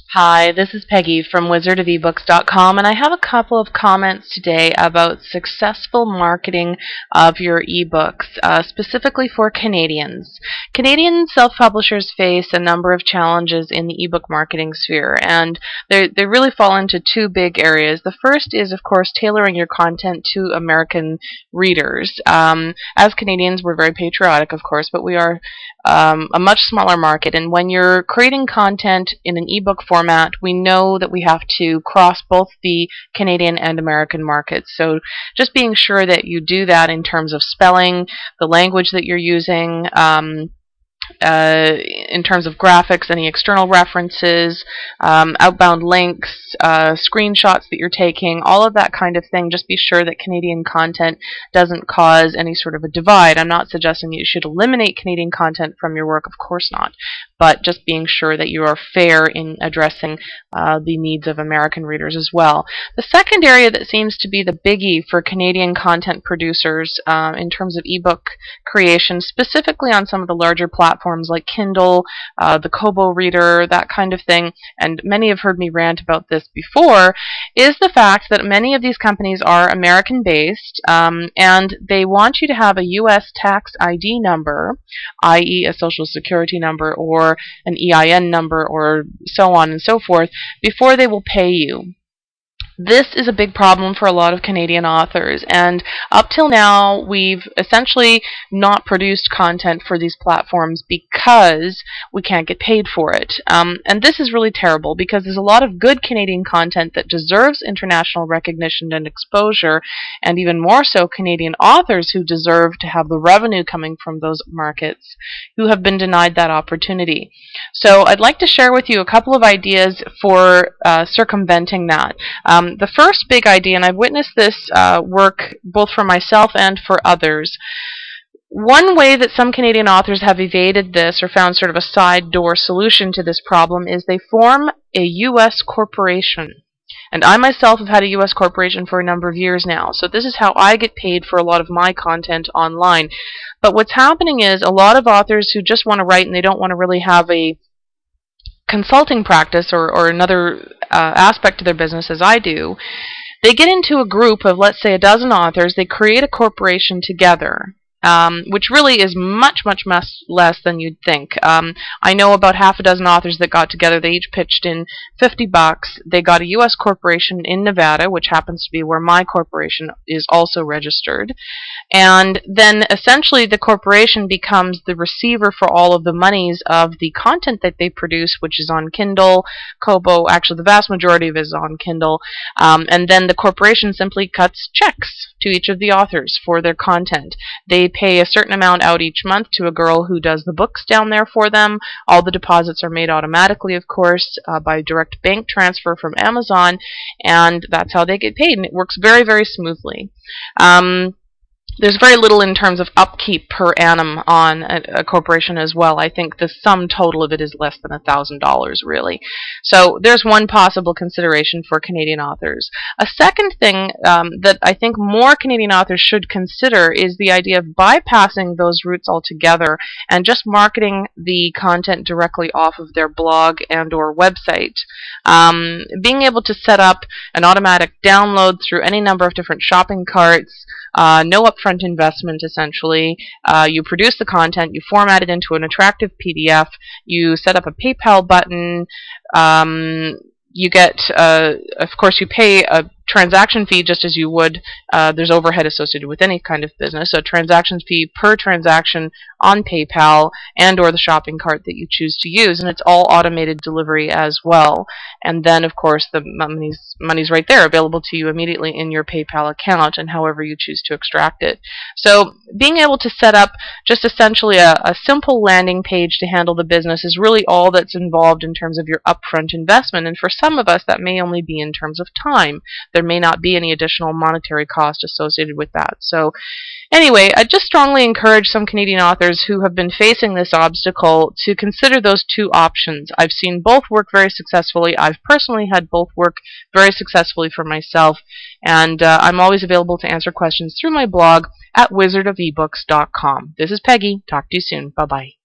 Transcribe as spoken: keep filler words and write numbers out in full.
Hi, this is Peggy from Wizard of eBooks dot com, and I have a couple of comments today about successful marketing of your ebooks, uh, specifically for Canadians. Canadian self-publishers face a number of challenges in the ebook marketing sphere, and they they really fall into two big areas. The first is, of course, tailoring your content to American readers. Um, as Canadians, we're very patriotic, of course, but we are um, a much smaller market, and when you're creating content in an ebook format, we know that we have to cross both the Canadian and American markets. So just being sure that you do that in terms of spelling, the language that you're using, um, Uh, in terms of graphics, any external references, um, outbound links, uh, screenshots that you're taking, all of that kind of thing. Just be sure that Canadian content doesn't cause any sort of a divide. I'm not suggesting you should eliminate Canadian content from your work, of course not, but just being sure that you are fair in addressing uh, the needs of American readers as well. The second area that seems to be the biggie for Canadian content producers uh, in terms of ebook creation, specifically on some of the larger platforms like Kindle, uh, the Kobo Reader, that kind of thing, and many have heard me rant about this before, is the fact that many of these companies are American-based, um, and they want you to have a U S tax I D number, that is a Social Security number or an E I N number or so on and so forth, before they will pay you. This is a big problem for a lot of Canadian authors, and up till now we've essentially not produced content for these platforms because we can't get paid for it. Um, and this is really terrible because there's a lot of good Canadian content that deserves international recognition and exposure, and even more so Canadian authors who deserve to have the revenue coming from those markets who have been denied that opportunity. So I'd like to share with you a couple of ideas for uh, circumventing that. Um, The first big idea, and I've witnessed this uh, work both for myself and for others, one way that some Canadian authors have evaded this or found sort of a side door solution to this problem is they form a U S corporation. And I myself have had a U S corporation for a number of years now, so this is how I get paid for a lot of my content online. But what's happening is a lot of authors who just want to write and they don't want to really have a consulting practice or, or another uh, aspect to their business as I do, they get into a group of, let's say, a dozen authors. They create a corporation together, um, which really is much, much less, less than you'd think. Um, I know about half a dozen authors that got together. They each pitched in fifty bucks. They got a U S corporation in Nevada, which happens to be where my corporation is also registered. And then essentially the corporation becomes the receiver for all of the monies of the content that they produce, which is on Kindle, Kobo. Actually, the vast majority of it is on Kindle. Um, and then the corporation simply cuts checks to each of the authors for their content. They pay a certain amount out each month to a girl who does the books down there for them. All the deposits are made automatically, of course, uh, by direct bank transfer from Amazon, and that's how they get paid, and it works very, very smoothly. Um, There's very little in terms of upkeep per annum on a, a corporation as well. I think the sum total of it is less than one thousand dollars, really. So there's one possible consideration for Canadian authors. A second thing um, that I think more Canadian authors should consider is the idea of bypassing those routes altogether and just marketing the content directly off of their blog and or website. Um, being able to set up an automatic download through any number of different shopping carts, Uh, no upfront investment, essentially. Uh, you produce the content, you format it into an attractive P D F, you set up a PayPal button, um, you get, uh, of course, you pay a transaction fee just as you would. Uh, there's overhead associated with any kind of business, so a transaction fee per transaction on PayPal and or the shopping cart that you choose to use, and it's all automated delivery as well. And then, of course, the money's, money's right there available to you immediately in your PayPal account and however you choose to extract it. So being able to set up just essentially a, a simple landing page to handle the business is really all that's involved in terms of your upfront investment, and for some of us that may only be in terms of time. There may not be any additional monetary cost associated with that. So anyway, I just strongly encourage some Canadian authors who have been facing this obstacle to consider those two options. I've seen both work very successfully. I've personally had both work very successfully for myself, and uh, I'm always available to answer questions through my blog at wizard of ebooks dot com. This is Peggy. Talk to you soon. Bye-bye.